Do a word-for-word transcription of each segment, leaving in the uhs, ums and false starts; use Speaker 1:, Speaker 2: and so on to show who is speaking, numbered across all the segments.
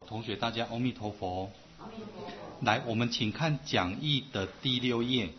Speaker 1: 同学大家阿弥陀佛。
Speaker 2: 阿弥陀佛。
Speaker 1: 来，我们请看讲义的第六页。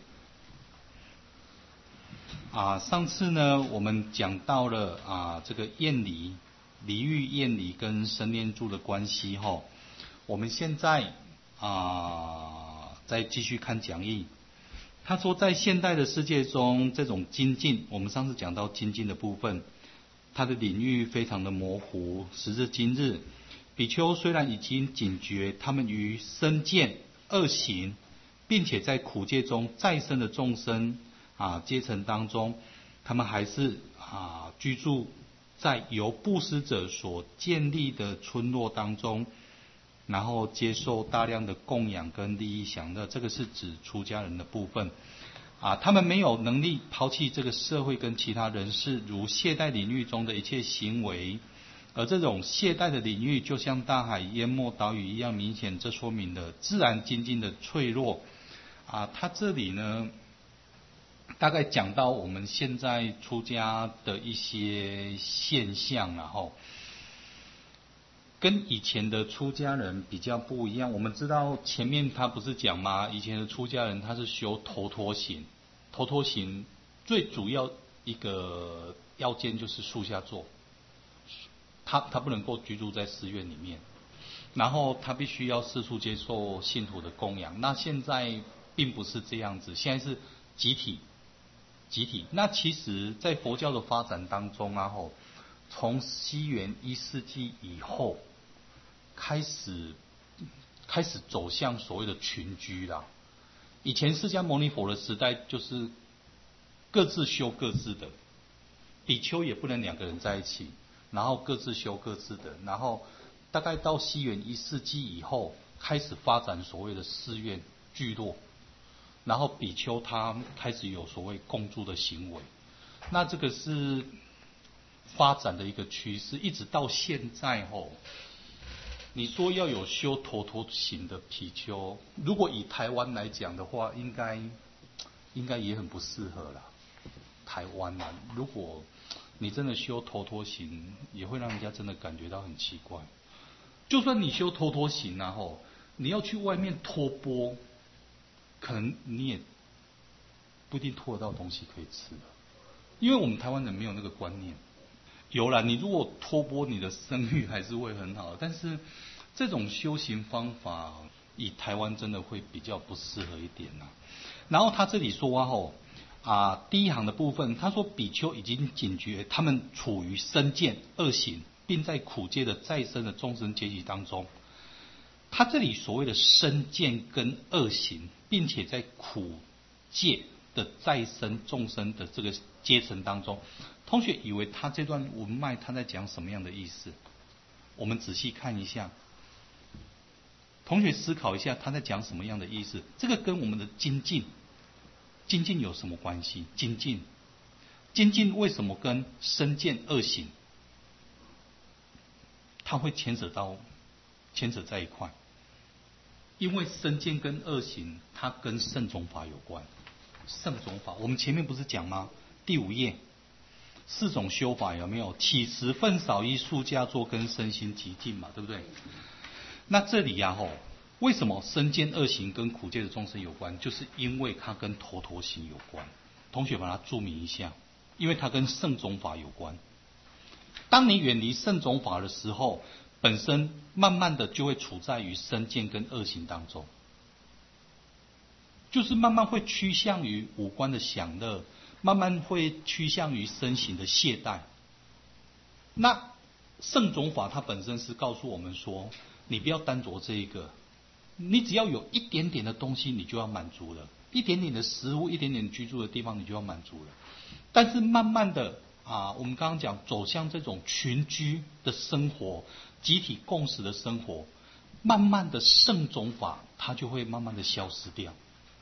Speaker 1: 啊，上次呢，我们讲到了啊，这个厌离、离欲、厌离跟生念住的关系哈。我们现在啊，再继续看讲义。他说，在现代的世界中，这种精进，我们上次讲到精进的部分，它的领域非常的模糊。时至今日，比丘虽然已经警觉他们于身见恶行，并且在苦界中再生的众生啊阶层当中，他们还是啊居住在由布施者所建立的村落当中，然后接受大量的供养跟利益享乐。这个是指出家人的部分啊，他们没有能力抛弃这个社会跟其他人士如懈怠领域中的一切行为。而这种懈怠的领域就像大海淹没岛屿一样明显，这说明了自然精进的脆弱啊。他这里呢，大概讲到我们现在出家的一些现象，然后跟以前的出家人比较不一样。我们知道前面他不是讲吗？以前的出家人他是修头陀行，头陀行最主要一个要件就是树下坐。他他不能够居住在寺院里面，然后他必须要四处接受信徒的供养。那现在并不是这样子，现在是集体集体。那其实在佛教的发展当中啊，吼，从西元一世纪以后开始开始走向所谓的群居啦。以前释迦牟尼佛的时代就是各自修各自的，比丘也不能两个人在一起。然后各自修各自的，然后大概到西元一世纪以后，开始发展所谓的寺院聚落，然后比丘他开始有所谓共住的行为，那这个是发展的一个趋势，一直到现在吼。你说要有修头陀行的比丘，如果以台湾来讲的话，应该应该也很不适合啦。台湾啊，如果你真的修头陀行，也会让人家真的感觉到很奇怪。就算你修头陀行啊吼，你要去外面托钵，可能你也不一定托得到东西可以吃的，因为我们台湾人没有那个观念。有啦，你如果托钵，你的声誉还是会很好，但是这种修行方法，以台湾真的会比较不适合一点呐。然后他这里说啊吼。啊，第一行的部分，他说比丘已经警觉，他们处于身见恶行，并在苦界的再生的众生阶级当中。他这里所谓的身见跟恶行，并且在苦界的再生众生的这个阶层当中，同学以为他这段文脉他在讲什么样的意思？我们仔细看一下，同学思考一下他在讲什么样的意思？这个跟我们的精进。精进有什么关系？精进，精进为什么跟身见恶行，它会牵扯到牵扯在一块？因为身见跟恶行，它跟圣种法有关。圣种法，我们前面不是讲吗？第五页，四种修法有没有？起十分少一数家做跟身心极静嘛，对不对？那这里呀、啊、吼。为什么身见恶行跟苦界的众生有关？就是因为它跟头陀行有关。同学把它注明一下，因为它跟圣种法有关。当你远离圣种法的时候，本身慢慢的就会处在于身见跟恶行当中，就是慢慢会趋向于五官的享乐，慢慢会趋向于身形的懈怠。那圣种法它本身是告诉我们说，你不要单着这一个。你只要有一点点的东西，你就要满足了；一点点的食物，一点点居住的地方，你就要满足了。但是慢慢的啊，我们刚刚讲走向这种群居的生活、集体共识的生活，慢慢的圣种法它就会慢慢的消失掉。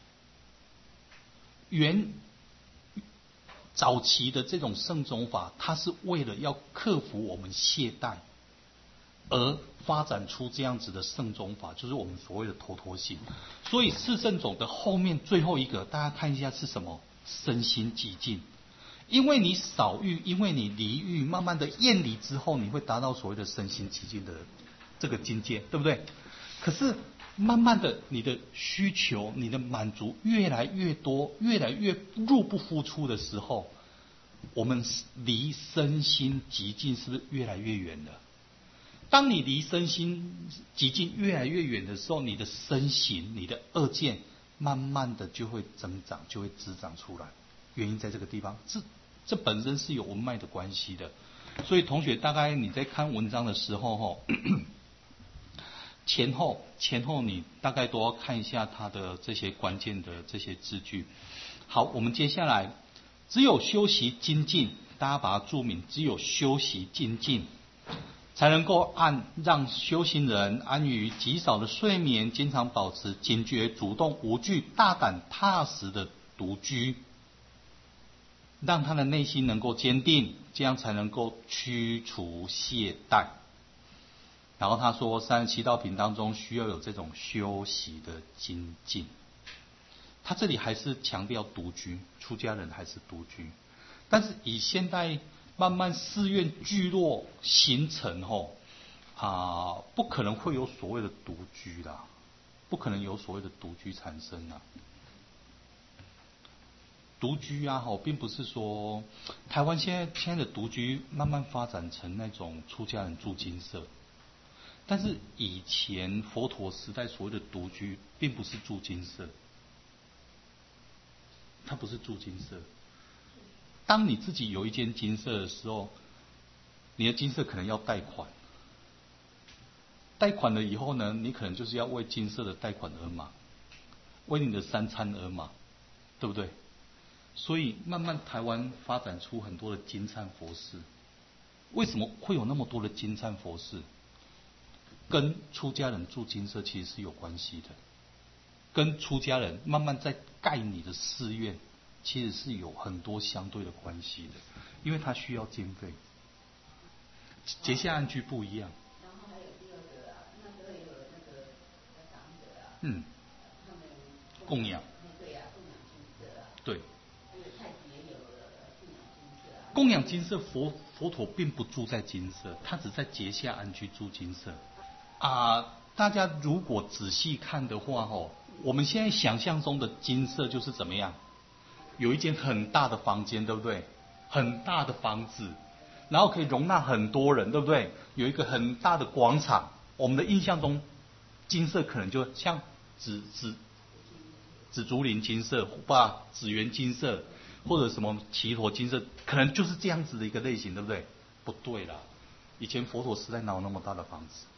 Speaker 1: 原早期的这种圣种法，它是为了要克服我们懈怠。而发展出这样子的圣种法，就是我们所谓的头陀行。所以四圣种的后面最后一个，大家看一下是什么？身心极静。因为你少欲，因为你离欲，慢慢的厌离之后，你会达到所谓的身心极静的这个境界，对不对？可是慢慢的，你的需求、你的满足越来越多，越来越入不敷出的时候，我们离身心极境是不是越来越远了？当你离身心极境越来越远的时候，你的身形、你的恶见，慢慢的就会增长，就会滋长出来。原因在这个地方，这这本身是有文脉的关系的。所以同学，大概你在看文章的时候，吼，前后前后你大概都要看一下它的这些关键的这些字句。好，我们接下来，只有修习精进，大家把它注明，只有修习精进，才能够按让修行人安于极少的睡眠，经常保持警觉、主动、无惧、大胆、踏实的独居，让他的内心能够坚定，这样才能够驱除懈怠。然后他说，三十七道品当中需要有这种修习的精进。他这里还是强调独居，出家人还是独居，但是以现代慢慢寺院聚落形成后，啊，不可能会有所谓的独居啦，不可能有所谓的独居产生啦。独居啊，吼，并不是说台湾现在现在的独居慢慢发展成那种出家人住精舍，但是以前佛陀时代所谓的独居，并不是住精舍，他不是住精舍。当你自己有一间精舍的时候，你的精舍可能要贷款，贷款了以后呢，你可能就是要为精舍的贷款而忙，为你的三餐而忙，对不对？所以慢慢台湾发展出很多的金忏佛寺。为什么会有那么多的金忏佛寺？跟出家人住精舍其实是有关系的，跟出家人慢慢在盖你的寺院，其实是有很多相对的关系的，因为它需要经费。结下安居不一样。
Speaker 2: 然后还有第二个啊，那时候也有那个长者啊，
Speaker 1: 嗯，
Speaker 2: 他们
Speaker 1: 供养。
Speaker 2: 对啊，供养金色啊。
Speaker 1: 对。
Speaker 2: 还有太子也有了供养金色啊。
Speaker 1: 供养金色，佛佛陀并不住在金色，他只在结下安居住金色。啊，大家如果仔细看的话，吼，我们现在想象中的金色就是怎么样？有一间很大的房间，对不对？很大的房子，然后可以容纳很多人，对不对？有一个很大的广场。我们的印象中，金色可能就像紫紫紫竹林金色，不，紫园金色，或者什么齐陀金色，可能就是这样子的一个类型，对不对？不对啦，以前佛陀时代哪有那么大的房子？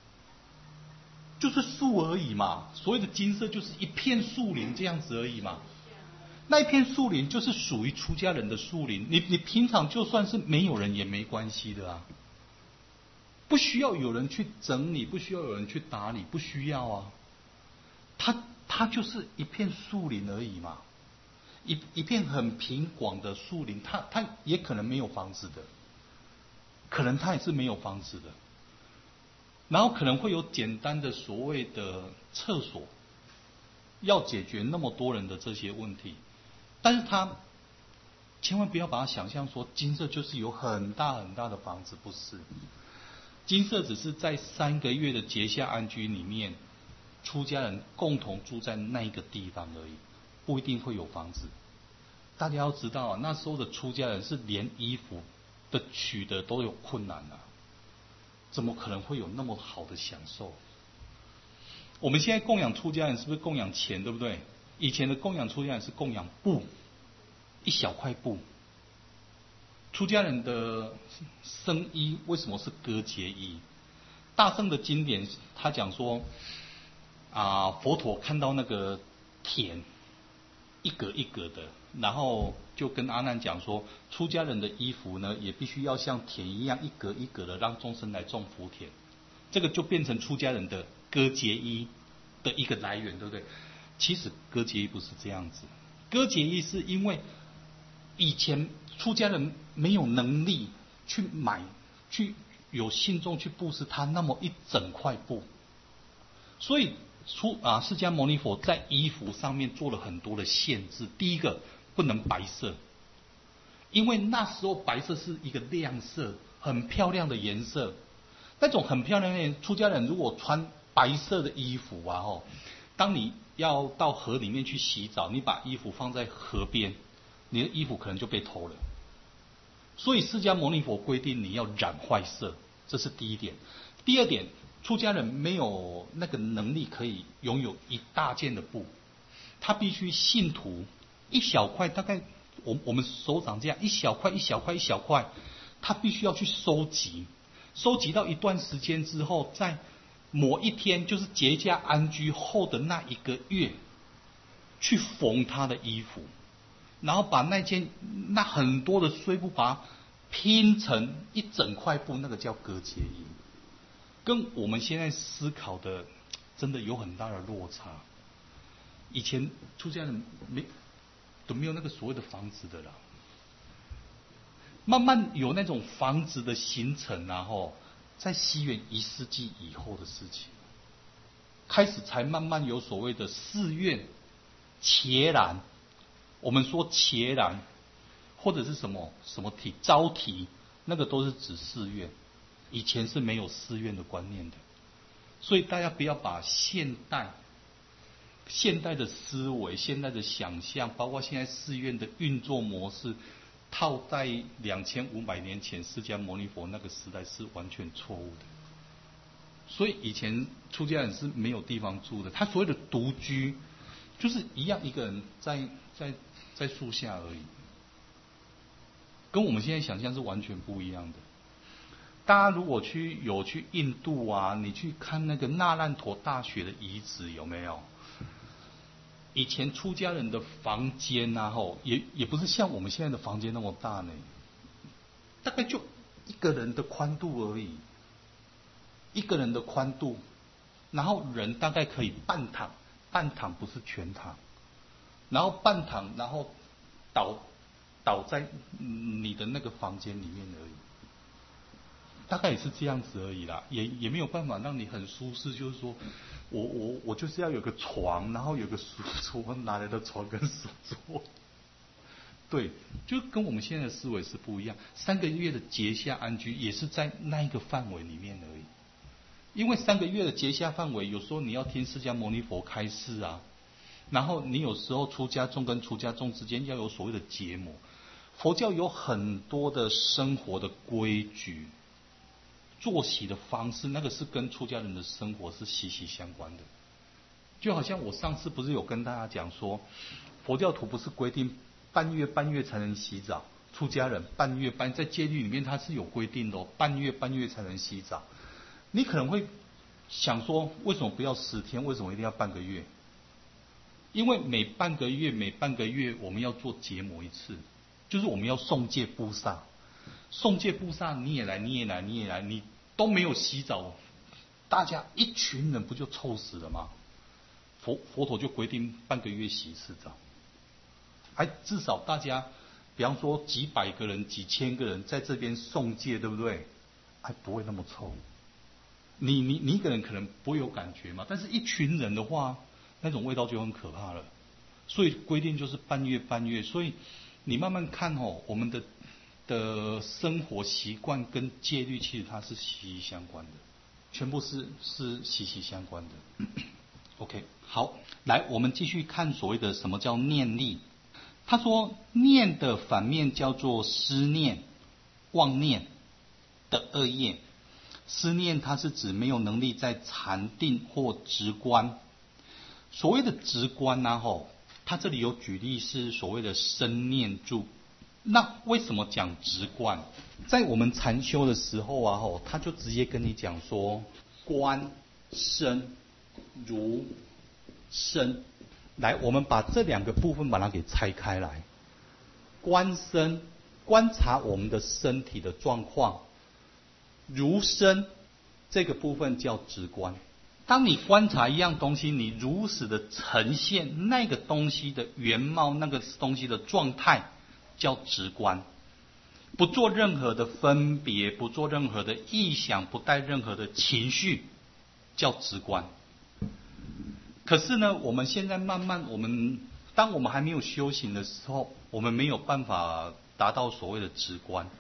Speaker 1: 就是树而已嘛，所谓的金色就是一片树林这样子而已嘛。那一片树林就是属于出家人的树林，你你平常就算是没有人也没关系的啊，不需要有人去整理，不需要有人去打理，不需要啊。它它就是一片树林而已嘛，一一片很平广的树林，它它也可能没有房子的，可能它也是没有房子的。然后可能会有简单的所谓的厕所，要解决那么多人的这些问题，但是他千万不要把它想象说金色就是有很大很大的房子，不是。金色只是在三个月的结下安居里面，出家人共同住在那一个地方而已，不一定会有房子。大家要知道啊，那时候的出家人是连衣服的取得都有困难啊。怎么可能会有那么好的享受？我们现在供养出家人是不是供养钱，对不对？以前的供养出家人是供养布，一小块布。出家人的僧衣为什么是割节衣？大乘的经典他讲说，啊，佛陀看到那个田一格一格的，然后就跟阿难讲说，出家人的衣服呢，也必须要像田一样一格一格的，让众生来种福田。这个就变成出家人的割节衣的一个来源，对不对？其实割节衣不是这样子，割节衣是因为以前出家人没有能力去买，去有信众去布施他那么一整块布，所以出啊，释迦牟尼佛在衣服上面做了很多的限制。第一个，不能白色，因为那时候白色是一个亮色，很漂亮的颜色。 那种很漂亮的出家人，如果穿白色的衣服啊，吼，当你要到河里面去洗澡，你把衣服放在河边，你的衣服可能就被偷了。所以释迦牟尼佛规定你要染坏色，这是第一点。第二点，出家人没有那个能力可以拥有一大件的布，他必须信徒一小块，大概我我们手掌这样一小块一小块一小块，他必须要去收集，收集到一段时间之后，在某一天就是结跏安居后的那一个月，去缝他的衣服，然后把那件那很多的碎布把它拼成一整块布，那个叫割结衣，跟我们现在思考的真的有很大的落差。以前出家人没都没有那个所谓的房子的啦，慢慢有那种房子的形成，然后在西元一世纪以后的事情，开始才慢慢有所谓的寺院、伽蓝，我们说伽蓝或者是什么什么体招提，那个都是指寺院，以前是没有寺院的观念的，所以大家不要把现代现代的思维、现代的想象，包括现在寺院的运作模式，套在两千五百年前释迦牟尼佛那个时代是完全错误的。所以以前出家人是没有地方住的，他所谓的独居，就是一样一个人在在在树下而已，跟我们现在想象是完全不一样的。大家如果去有去印度啊，你去看那个那烂陀大学的遗址有没有？以前出家人的房间啊，吼，也也不是像我们现在的房间那么大呢，大概就一个人的宽度而已，一个人的宽度，然后人大概可以半躺，半躺不是全躺，然后半躺，然后倒倒在你的那个房间里面而已，大概也是这样子而已啦，也也没有办法让你很舒适，就是说。我我我就是要有个床，然后有个书桌，哪来的床跟书桌？对，就跟我们现在的思维是不一样。三个月的结跏安居也是在那一个范围里面而已。因为三个月的结跏范围，有时候你要听释迦牟尼佛开示啊，然后你有时候出家众跟出家众之间要有所谓的结盟。佛教有很多的生活的规矩。作息的方式，那个是跟出家人的生活是息息相关的。就好像我上次不是有跟大家讲说，佛教徒不是规定半月半月才能洗澡，出家人半月半在戒律里面它是有规定的哦，半月半月才能洗澡。你可能会想说，为什么不要十天？为什么一定要半个月？因为每半个月每半个月我们要做结魔一次，就是我们要诵戒布萨。诵戒布萨，你也来，你也来，你也来，你都没有洗澡，大家一群人不就臭死了吗？佛佛陀就规定半个月洗一次澡，还至少大家，比方说几百个人、几千个人在这边诵戒，对不对？还不会那么臭。你你你一个人可能不会有感觉嘛，但是一群人的话，那种味道就很可怕了。所以规定就是半月半月，所以你慢慢看哦，我们的。的生活习惯跟戒律其实它是息息相关的，全部是是息息相关的。OK， 好，来我们继续看所谓的什么叫念力。他说念的反面叫做思念、妄念的恶业。思念它是指没有能力在禅定或直观。所谓的直观啊，吼，他这里有举例是所谓的身念住。那为什么讲直观？在我们禅修的时候啊，吼，他就直接跟你讲说，观身如身。来，我们把这两个部分把它给拆开来。观身，观察我们的身体的状况；如身，这个部分叫直观。当你观察一样东西，你如实的呈现那个东西的原貌，那个东西的状态。叫直观，不做任何的分别，不做任何的臆想，不带任何的情绪，叫直观。可是呢，我们现在慢慢，我们当我们还没有修行的时候，我们没有办法达到所谓的直观。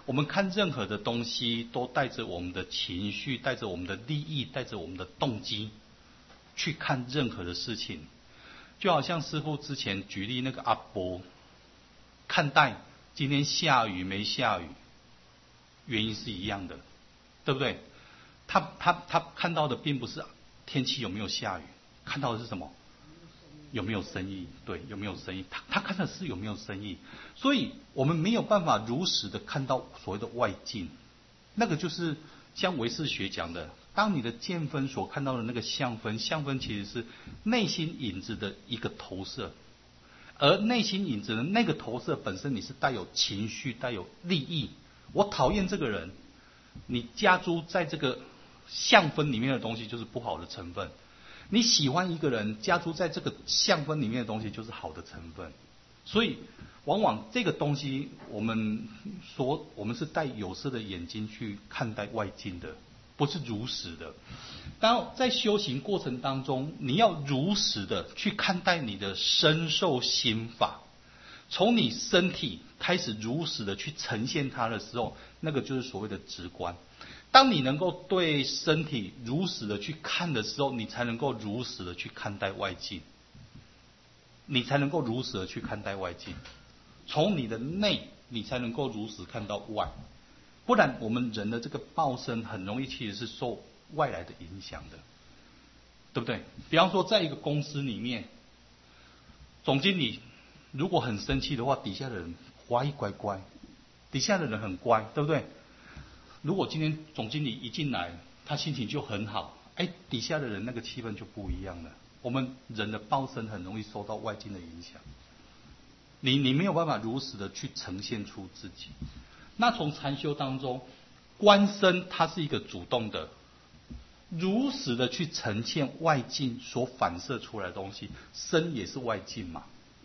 Speaker 1: 我们看任何的东西都带着我们的情绪，带着我们的利益，带着我们的动机去看任何的事情。就好像师父之前举例那个阿伯，看待今天下雨没下雨，原因是一样的，对不对？他他他看到的并不是天气有没有下雨，看到的是什么？有没有生意？对，有没有生意？他他看的是有没有生意。所以我们没有办法如实的看到所谓的外境，那个就是像唯识学讲的，当你的见分所看到的那个相分，相分其实是内心影子的一个投射，而内心影子的那个投射本身你是带有情绪、带有利益。我讨厌这个人，你加诸在这个相分里面的东西就是不好的成分。你喜欢一个人，加诸在这个相分里面的东西就是好的成分。所以往往这个东西我们说我们是带有色的眼睛去看待外境的，不是如实的。当在修行过程当中，你要如实的去看待你的身受心法，从你身体开始如实的去呈现它的时候，那个就是所谓的直观。当你能够对身体如实的去看的时候，你才能够如实的去看待外境，你才能够如实的去看待外境。从你的内，你才能够如实看到外。不然我们人的这个报身很容易其实是受外来的影响的，对不对？比方说在一个公司里面，总经理如果很生气的话，底下的人乖乖乖，底下的人很乖，对不对？如果今天总经理一进来，他心情就很好，哎，底下的人那个气氛就不一样了。我们人的报身很容易受到外境的影响，你你没有办法如实的去呈现出自己。那从禅修当中，观身它是一个主动的，如实的去呈现外境所反射出来的东西，身也是外境嘛，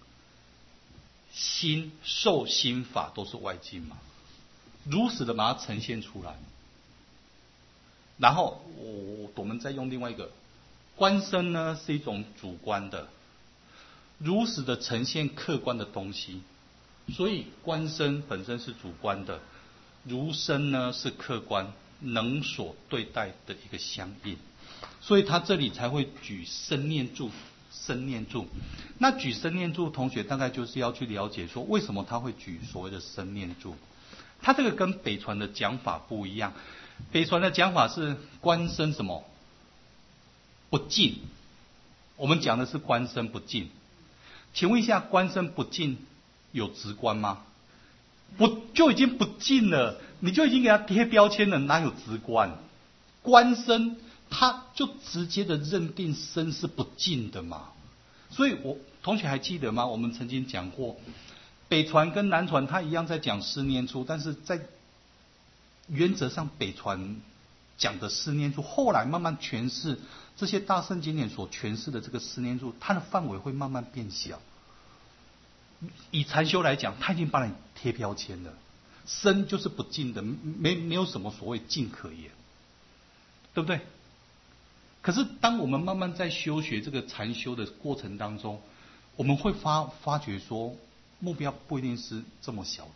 Speaker 1: 心受心法都是外境嘛。如实的把它呈现出来，然后我我们再用另外一个观身呢，是一种主观的，如实的呈现客观的东西，所以观身本身是主观的，如身呢是客观能所对待的一个相应，所以他这里才会举身念住。身念住，那举身念住，同学大概就是要去了解说，为什么他会举所谓的身念住。他这个跟北传的讲法不一样，北传的讲法是观身什么不净，我们讲的是观身不净。请问一下，观身不净有直观吗？不，就已经不净了，你就已经给他贴标签了，哪有直观？观身他就直接的认定身是不净的嘛。所以我同学还记得吗？我们曾经讲过，北传跟南传它一样在讲四念处，但是在原则上北传讲的四念处，后来慢慢诠释这些大圣经典所诠释的这个四念处，它的范围会慢慢变小。以禅修来讲，它已经帮你贴标签了，身就是不净的，没没有什么所谓净可言，对不对？可是当我们慢慢在修学这个禅修的过程当中，我们会发发觉说，目标不一定是这么小的。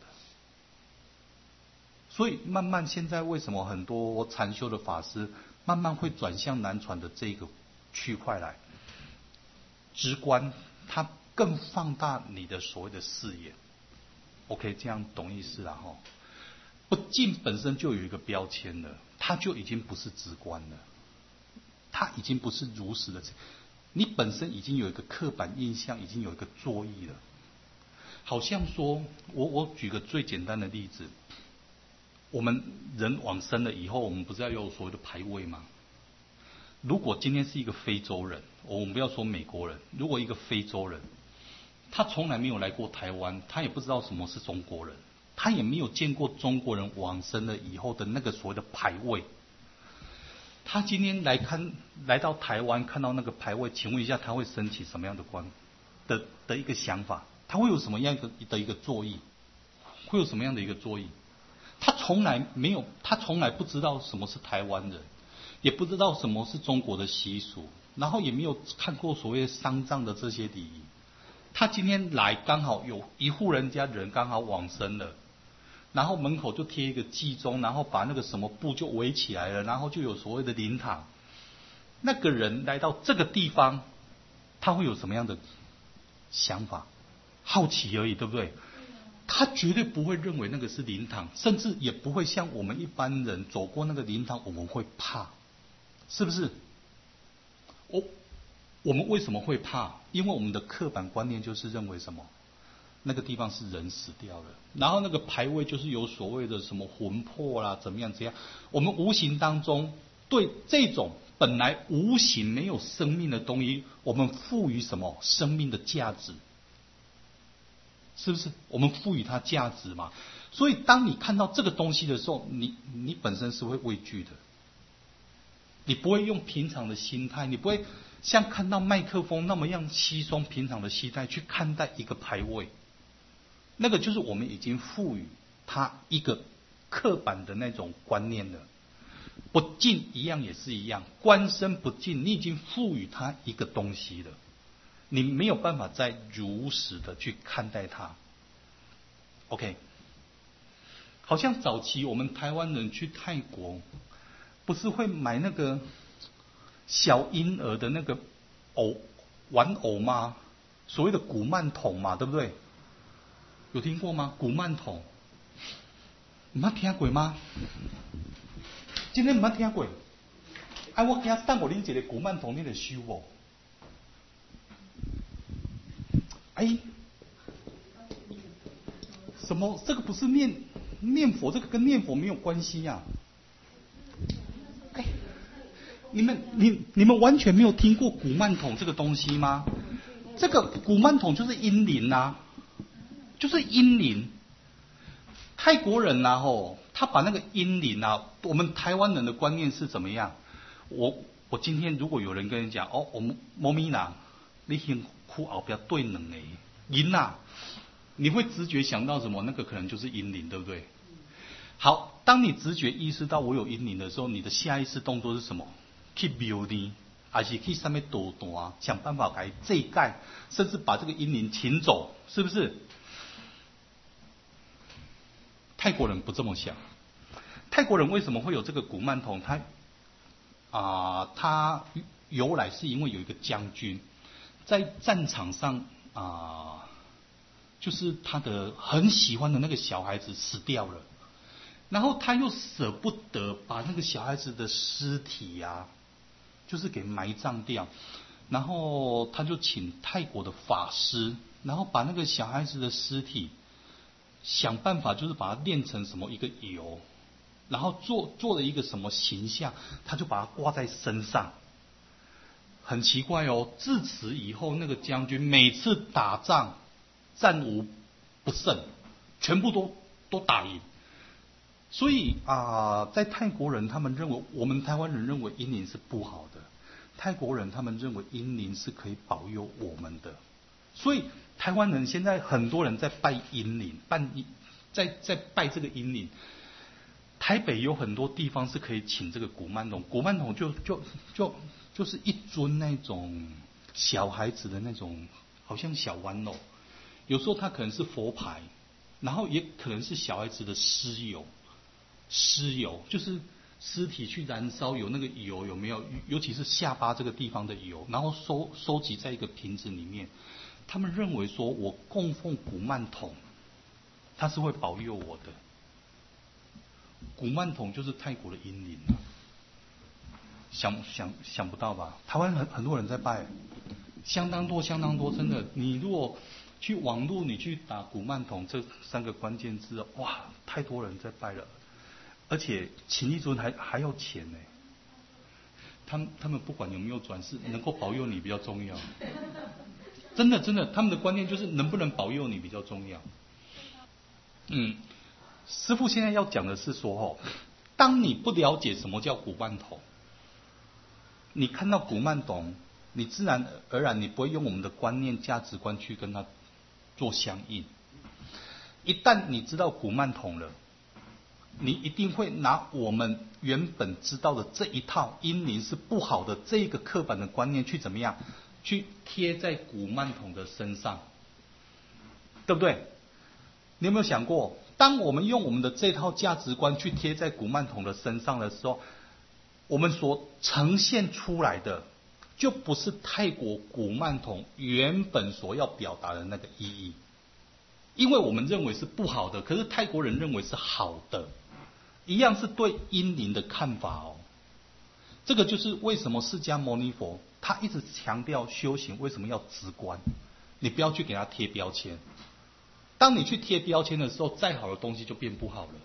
Speaker 1: 所以慢慢现在为什么很多禅修的法师慢慢会转向南传的这个区块来，直观它更放大你的所谓的视野。 OK， 这样懂意思了哈。不净本身就有一个标签了，它就已经不是直观了，它已经不是如实的，你本身已经有一个刻板印象，已经有一个作意了。好像说我我举个最简单的例子，我们人往生了以后，我们不是要有所谓的牌位吗？如果今天是一个非洲人，我们不要说美国人，如果一个非洲人，他从来没有来过台湾，他也不知道什么是中国人，他也没有见过中国人往生了以后的那个所谓的牌位。他今天来看来到台湾，看到那个牌位，请问一下，他会升起什么样的观的的一个想法？他会有什么样的的一个作意？会有什么样的一个作意？他从来没有，他从来不知道什么是台湾人，也不知道什么是中国的习俗，然后也没有看过所谓丧葬的这些礼仪。他今天来刚好有一户人家人刚好往生了， 然后门口就贴一个祭钟，然后把那个什么布就围起来了，然后就有所谓的灵堂。那个人来到这个地方，他会有什么样的想法？好奇而已，对不对？他绝对不会认为那个是灵堂，甚至也不会像我们一般人走过那个灵堂，我们会怕，是不是？我我们为什么会怕？因为我们的刻板观念就是认为什么？那个地方是人死掉了，然后那个牌位就是有所谓的什么魂魄啦，怎么样怎样？我们无形当中对这种本来无形没有生命的东西，我们赋予什么生命的价值？是不是？我们赋予它价值嘛？所以当你看到这个东西的时候，你你本身是会畏惧的，你不会用平常的心态，你不会像看到麦克风那么样稀松平常的心态去看待一个牌位。那个就是我们已经赋予它一个刻板的那种观念了。不敬一样也是一样，观身不敬，你已经赋予它一个东西了。你没有办法再如实的去看待它。OK， 好像早期我们台湾人去泰国，不是会买那个小婴儿的那个偶玩偶吗？所谓的古曼童嘛，对不对？有听过吗？古曼童，你没听过吗？今天没听过。哎，我今等我恁一个古曼童，你就收哦。哎，什么？这个不是念念佛，这个跟念佛没有关系呀、啊。哎，你们你你们完全没有听过古曼童这个东西吗？这个古曼童就是阴灵呐，就是阴灵。泰国人呐、啊、吼，他把那个阴灵啊，我们台湾人的观念是怎么样？我我今天如果有人跟你讲哦，我们某咪人，你先。哭后边对两个阴呐，你会直觉想到什么？那个可能就是阴灵，对不对？好，当你直觉意识到我有阴灵的时候，你的下意识动作是什么？去庙呢，还是去上面躲躲啊？想办法来这一盖，甚至把这个阴灵请走，是不是？泰国人不这么想。泰国人为什么会有这个古曼童？他啊、呃，他由来是因为有一个将军。在战场上啊、呃，就是他的很喜欢的那个小孩子死掉了，然后他又舍不得把那个小孩子的尸体呀、啊，就是给埋葬掉，然后他就请泰国的法师，然后把那个小孩子的尸体想办法就是把它炼成什么一个油，然后做做了一个什么形象，他就把它挂在身上。很奇怪哦，自此以后，那个将军每次打仗战无不胜，全部都都打赢。所以啊、呃，在泰国人他们认为，我们台湾人认为阴灵是不好的，泰国人他们认为阴灵是可以保佑我们的。所以台湾人现在很多人在拜阴灵，拜在在拜这个阴灵。台北有很多地方是可以请这个古曼童，古曼童就就就就是一尊那种小孩子的那种，好像小玩偶。有时候它可能是佛牌，然后也可能是小孩子的尸油，尸油就是尸体去燃烧有那个油有没有？尤其是下巴这个地方的油，然后收收集在一个瓶子里面。他们认为说我供奉古曼童，他是会保佑我的。古曼童就是泰国的阴灵啊，想想想不到吧？台湾很很多人在拜，相当多相当多，真的。你如果去网络，你去打古曼童这三个关键字，哇，太多人在拜了，而且请一尊还还要钱呢。他们他们不管有没有转世，能够保佑你比较重要。真的真的，他们的观念就是能不能保佑你比较重要。嗯。师父现在要讲的是说，哦，当你不了解什么叫古曼童，你看到古曼童，你自然而然你不会用我们的观念、价值观去跟他做相应。一旦你知道古曼童了，你一定会拿我们原本知道的这一套阴灵是不好的这一个刻板的观念去怎么样，去贴在古曼童的身上，对不对？你有没有想过？ 当我们用我们的这套价值观去贴在古曼童的身上的时候，我们所呈现出来的就不是泰国古曼童原本所要表达的那个意义，因为我们认为是不好的，可是泰国人认为是好的，一样是对阴灵的看法哦。这个就是为什么释迦牟尼佛他一直强调修行为什么要直观，你不要去给他贴标签。当你去贴标签的时候，再好的东西就变不好了。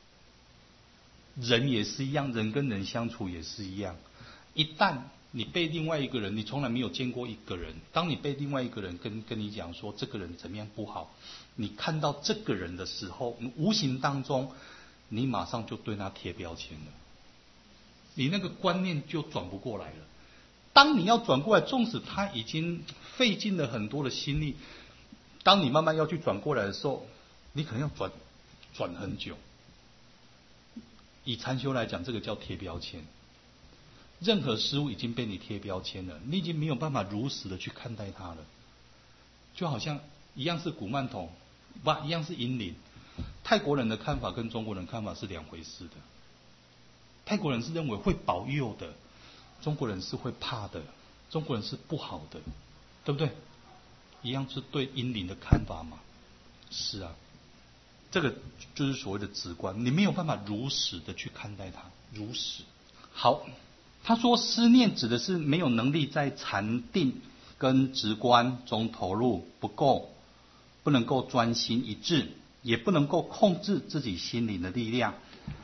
Speaker 1: 人也是一样，人跟人相处也是一样。一旦你被另外一个人，你从来没有见过一个人，当你被另外一个人跟跟你讲说这个人怎么样不好，你看到这个人的时候，无形当中你马上就对他贴标签了，你那个观念就转不过来了。当你要转过来，纵使他已经费尽了很多的心力，当你慢慢要去转过来的时候，你可能要转转很久。以禅修来讲，这个叫贴标签。任何事物已经被你贴标签了，你已经没有办法如实的去看待它了。就好像一样是古曼童，不一样是阴灵。泰国人的看法跟中国人看法是两回事的。泰国人是认为会保佑的，中国人是会怕的，中国人是不好的，对不对？一样是对阴灵的看法嘛？是啊，这个就是所谓的直观，你没有办法如实的去看待它，如实。好，他说思念指的是没有能力在禅定跟直观中投入，不够，不能够专心一致，也不能够控制自己心灵的力量，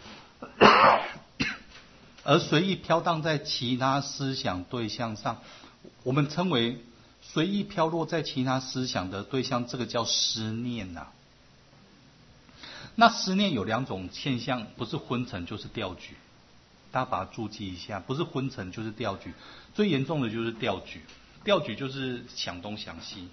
Speaker 1: 而随意飘荡在其他思想对象上。我们称为随意飘落在其他思想的对象，这个叫思念啊。那思念有两种现象，不是昏沉就是掉举，大家把它注记一下，不是昏沉就是掉举，最严重的就是掉举，掉举就是想东想西。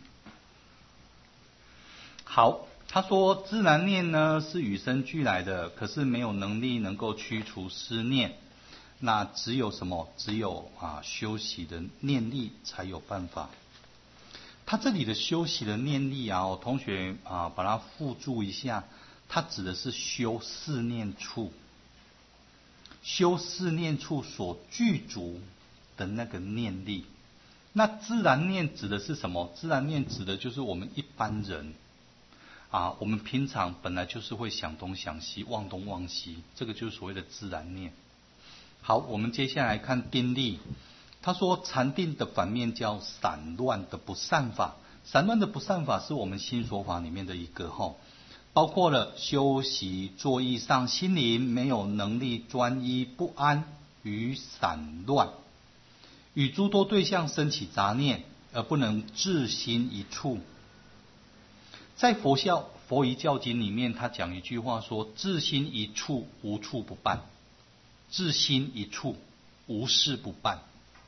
Speaker 1: 好，他说自然念呢是与生俱来的，可是没有能力能够驱除思念，那只有什么？只有啊修习的念力才有办法。他这里的修习的念力啊，哦、同学啊把它附注一下，它指的是修四念处，修四念处所具足的那个念力。那自然念指的是什么？自然念指的就是我们一般人啊，我们平常本来就是会想东想西，忘东忘西，这个就是所谓的自然念。好，我们接下来看定力。他说禅定的反面叫散乱的不善法，散乱的不善法是我们心所法里面的一个哈，包括了修习作意上心灵没有能力专一不安与散乱，与诸多对象生起杂念而不能至心一处。在佛教佛遗教经里面，他讲一句话说：至心一处，无处不办；至心一处，无事不办。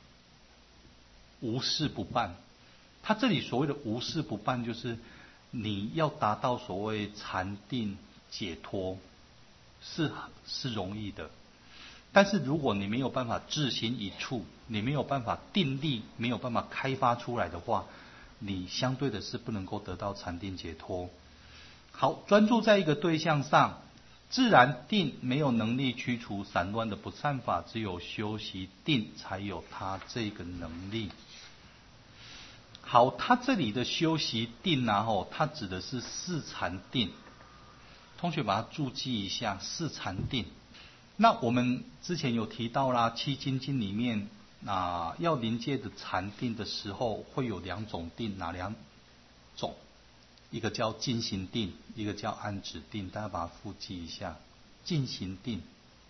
Speaker 1: 无事不办，他这里所谓的无事不办，就是你要达到所谓禅定解脱是是容易的，但是如果你没有办法至心一处，你没有办法定力没有办法开发出来的话，你相对的是不能够得到禅定解脱。好，专注在一个对象上，自然定没有能力驱除散乱的不善法，只有修习定才有它这个能力。好，他这里的修习定啊，吼，它指的是四禅定。同学把它注记一下，四禅定。那我们之前有提到啦，七经经里面啊，要临界的禅定的时候，会有两种定，哪两种？一个叫静行定，一个叫安止定，大家把它复记一下。静行定，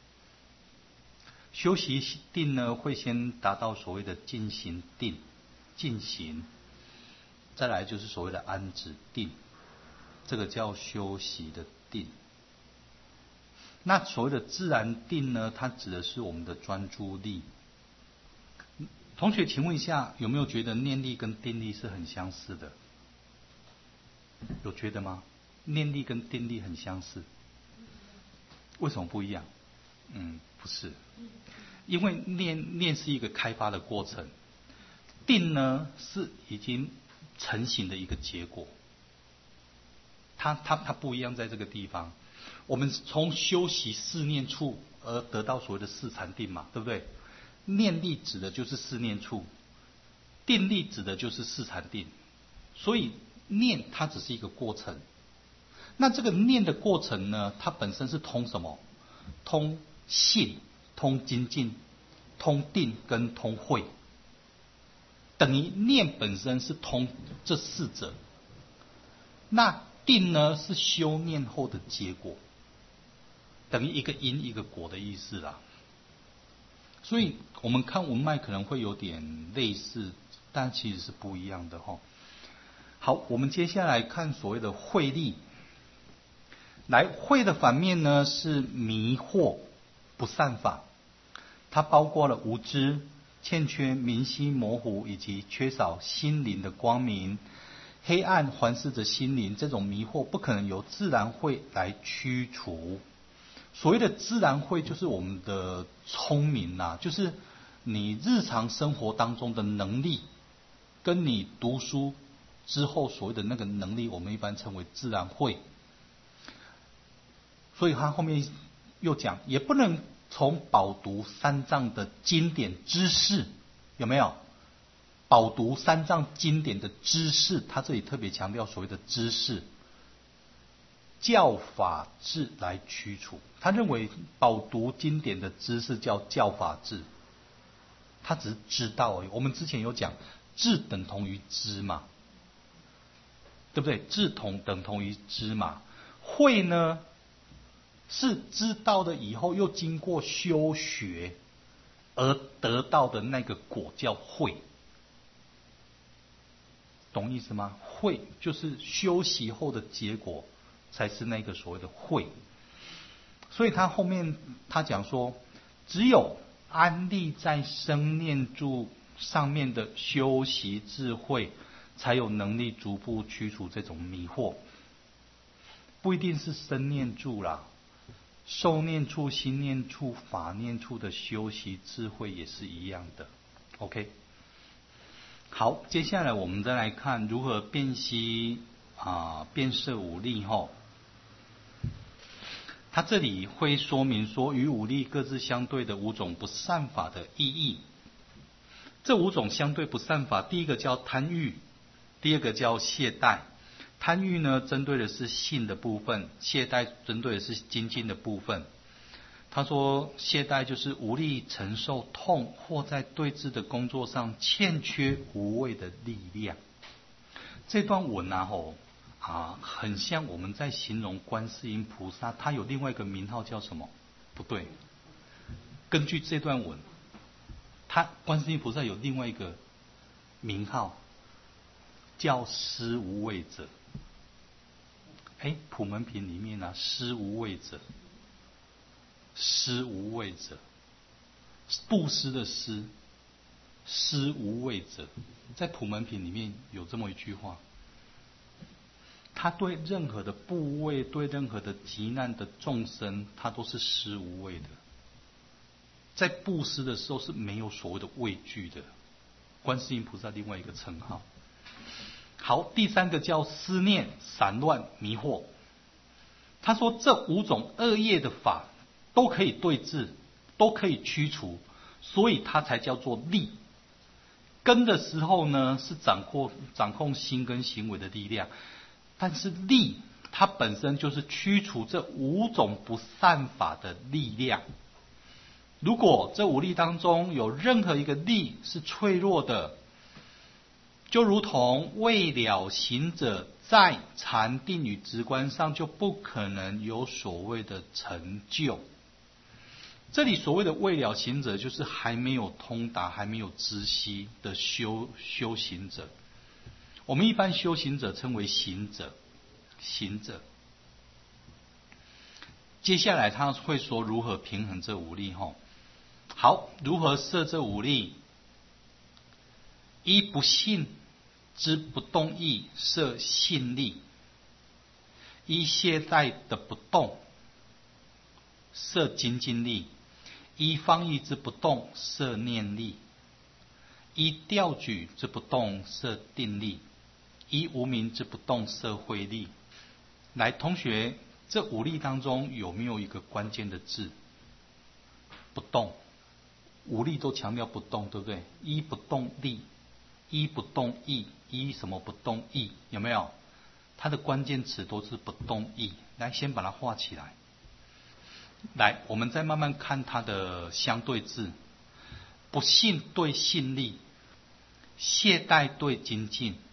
Speaker 1: 修习定呢，会先达到所谓的静行定，静行。再来就是所谓的安止定，这个叫修习的定。那所谓的自然定呢，它指的是我们的专注力。同学，请问一下，有没有觉得念力跟定力是很相似的？有觉得吗？念力跟定力很相似，为什么不一样？嗯，不是，因为念念是一个开发的过程，定呢是已经成型的一个结果，它它它不一样在这个地方。 我们从修习四念处而得到所谓的四禅定嘛，对不对？念力指的就是四念处，定力指的就是四禅定，所以念它只是一个过程。那这个念的过程呢，它本身是通什么？通信、通精进、通定跟通慧，等于念本身是通这四者。那定呢是修念后的结果，等于一个因一个果的意思啦。所以我们看文脉可能会有点类似，但其实是不一样的哈。好，我们接下来看所谓的慧力。来，慧的反面呢是迷惑、不善法，它包括了无知、欠缺明晰模糊以及缺少心灵的光明。黑暗环视着心灵，这种迷惑不可能由自然慧来驱除。所谓的自然慧就是我们的聪明啊，就是你日常生活当中的能力，跟你读书之后所谓的那个能力，我们一般称为自然慧。所以他后面又讲，也不能从饱读三藏的经典知识，有没有？饱读三藏经典的知识，他这里特别强调所谓的知识，教法治来驱除。他认为饱读经典的知识叫教法治，他只是知道而已。我们之前有讲，智等同于知嘛，对不对？智同等同于知嘛。慧呢，是知道的以后又经过修学而得到的那个果叫慧，懂意思吗？慧就是修习后的结果，才是那个所谓的慧。所以他后面他讲说，只有安立在生念住上面的修习智慧，才有能力逐步驱除这种迷惑。不一定是生念住啦，受念处、心念处、法念处的修习智慧也是一样的。 OK， 好，接下来我们再来看如何辨析啊辨摄五力后，他这里会说明说与五力各自相对的五种不善法的意义。这五种相对不善法，第一个叫贪欲，第二个叫懈怠。贪欲呢，针对的是性的部分；懈怠针对的是精进的部分。他说，懈怠就是无力承受痛，或在对峙的工作上欠缺无畏的力量。这段文啊，吼啊，很像我们在形容观世音菩萨，他有另外一个名号叫什么？不对，根据这段文，他观世音菩萨有另外一个名号，叫施无畏者。哎，普门品里面呢、啊，施无畏者，施无畏者，布施的施，施无畏者，在普门品里面有这么一句话，他对任何的部位，对任何的急难的众生，他都是施无畏的。在布施的时候是没有所谓的畏惧的，观世音菩萨另外一个称号。好，第三个叫思念散乱迷惑。他说这五种恶业的法都可以对治，都可以驱除，所以它才叫做力。根的时候呢，是掌控掌控心跟行为的力量，但是力它本身就是驱除这五种不善法的力量。如果这五力当中有任何一个力是脆弱的，就如同未了行者在禅定与直观上就不可能有所谓的成就。这里所谓的未了行者，就是还没有通达、还没有知悉的修修行者。我们一般修行者称为行者，行者。接下来他会说如何平衡这五力吼。好，如何摄这五力？一不信之不动意摄信力，一懈怠的不动摄精进力，一方意之不动摄念力，一调举之不动摄定力，一无明之不动摄慧力。来，同学这五力当中有没有一个关键的字？不动。五力都强调不动，对不对？一不动力，一不动意，一什么不动意？有没有？它的关键词都是不动意。来，先把它画起来。来，我们再慢慢看它的相对字。不信对信力，懈怠对精进，